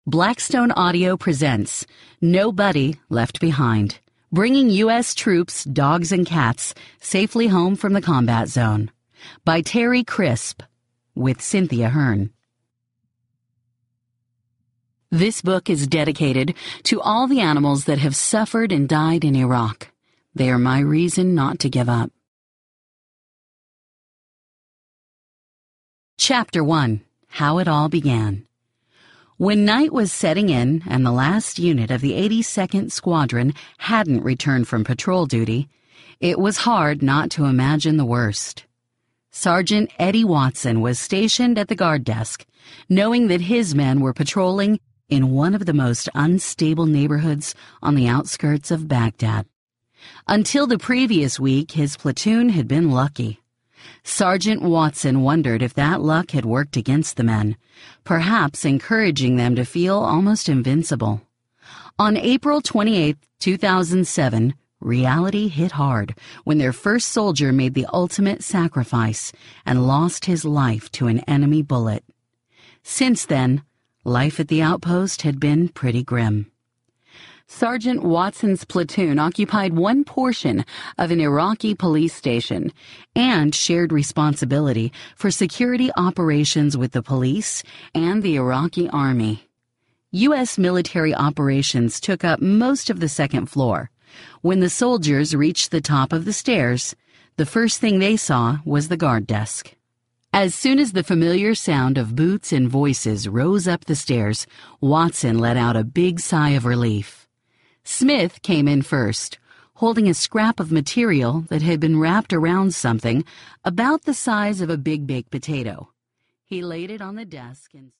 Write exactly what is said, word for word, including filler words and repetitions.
Blackstone Audio presents Nobody Left Behind, bringing U S troops, dogs, and cats safely home from the combat zone. By Terry Crisp, with Cynthia Hearn. This book is dedicated to all the animals that have suffered and died in Iraq. They are my reason not to give up. Chapter one. How It All Began. When night was setting in and the last unit of the eighty-second Squadron hadn't returned from patrol duty, it was hard not to imagine the worst. Sergeant Eddie Watson was stationed at the guard desk, knowing that his men were patrolling in one of the most unstable neighborhoods on the outskirts of Baghdad. Until the previous week, his platoon had been lucky. Sergeant Watson wondered if that luck had worked against the men, perhaps encouraging them to feel almost invincible. On April twenty-eighth, two thousand seven, reality hit hard when their first soldier made the ultimate sacrifice and lost his life to an enemy bullet. Since then, life at the outpost had been pretty grim. Sergeant Watson's platoon occupied one portion of an Iraqi police station and shared responsibility for security operations with the police and the Iraqi army. U S military operations took up most of the second floor. When the soldiers reached the top of the stairs, the first thing they saw was the guard desk. As soon as the familiar sound of boots and voices rose up the stairs, Watson let out a big sigh of relief. Smith came in first, holding a scrap of material that had been wrapped around something about the size of a big baked potato. He laid it on the desk and